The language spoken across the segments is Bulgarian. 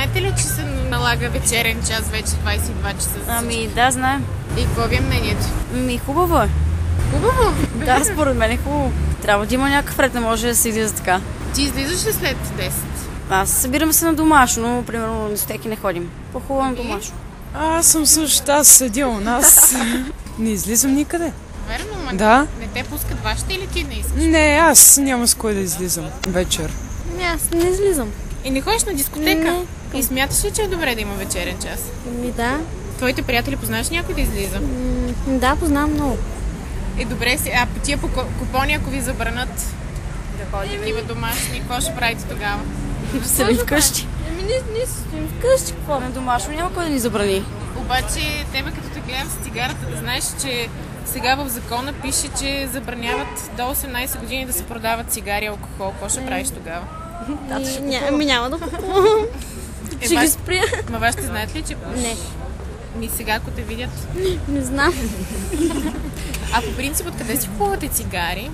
знаете ли, че се налага вечерен час вече 22 часа? Ами да, знаем. И какво ви е мнението? Хубаво е. Хубаво? Да, според мен е хубаво. Трябва да има някакъв ред, не може да се излиза така. Ти излизаш ли след 10? Аз събираме се на домашно, примерно на стеки не ходим. По-хубаво на домашно. Аз съм също, аз седя у нас. Не излизам никъде. Верно, ма Да. не те пускат вашите или ти не искаш? Не, аз няма с кой да излизам вечер. Не, аз не излизам. И не ходиш на дискотека? Не. И смяташ ли, че е добре да има вечерен час? Да. Твоите приятели познаваш някой да излиза? Да, познавам много. Добре си. А по тия купони, ако ви забранат да ходите такива домашни, какво ще правите тогава? Седим вкъщи. Ние седим вкъщи, какво? На домашно няма кой да ни забрани. Обаче, тебе като те гледам с цигарата, да знаеш, че сега в закона пише, че забраняват до 18 години да се продават цигари и алкохол. Какво ще правиш тогава? Няма да купувам. Ще ги спря. Ма вашите знаят ли, че пушиш? Не. Ми сега, ако те видят. Не знам. А по принцип, откъде си купувате цигари?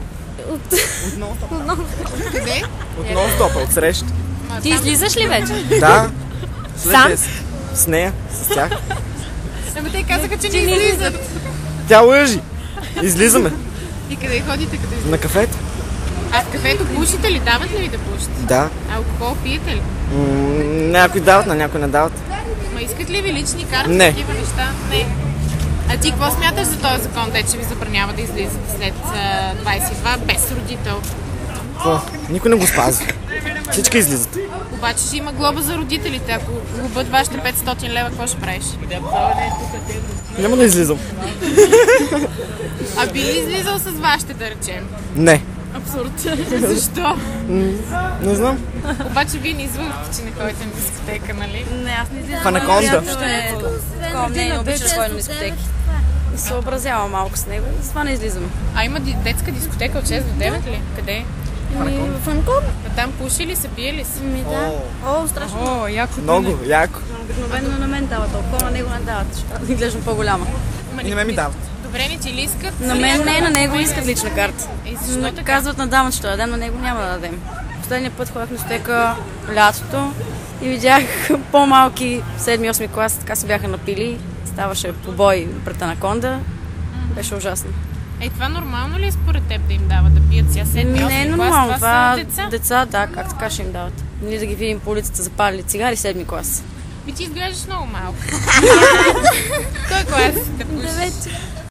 Къде? От нон-стопа, от среща. Ти излизаш ли вече? Да. Сам? С нея, с тях. Ами те казаха, че не излизат. Тя лъжи. Излизаме. И къде ходите, като излизат? На кафето. А в кафето пушите ли? Дават ли ви да пушите? Да. А алкохол пиете ли? Някой дават, на някой не дават. Ма искат ли ви лични карти? Не. Такива неща? Не. А ти какво смяташ за този закон, че ви забранява да излизате след 22 без родител? Какво? Никой не го спазва. Всички излизат. Обаче ще има глоба за родителите. Ако глобат вашите 500 лева, какво ще правиш? Няма да излизам. А би ли излизал с вашите, да речем? Не. Абсурд. Защо? Не знам. Обаче вие не излъгахте, че не ходите на дискотека, нали? Не, аз не излизам. В Анаконда. Не обичам да ходя на дискотеки. И се съобразявам малко с него. С това не излизаме. А има детска дискотека от 6 до 9 ли? Къде? В Анаконда? А там пуши ли се, пие ли се? Да. О, страшно. О, яко. Много, яко. Обикновено на мен дават толкова, на него не дават. Защото изглеждам по-голяма. И не ме ми дават. Добре, не ти ли искат? На мен не, на него искат лична карта. И защо Но така? казват на дама, че ще дадем, на него няма да дадем. Последния път ходях на стека лятото и видях по-малки 7-8 клас, така се бяха напили. Ставаше побой пред Анаконда. Беше ужасно. Това нормално ли е според теб да им дават да пият сега 7-8 Не е клас? нормално. Това са деца. Деца, да, как така ще им дават. Ние да ги видим по улицата запалили цигари 7 клас. Ти изглеждаш много малко. Кой клас да пушиш?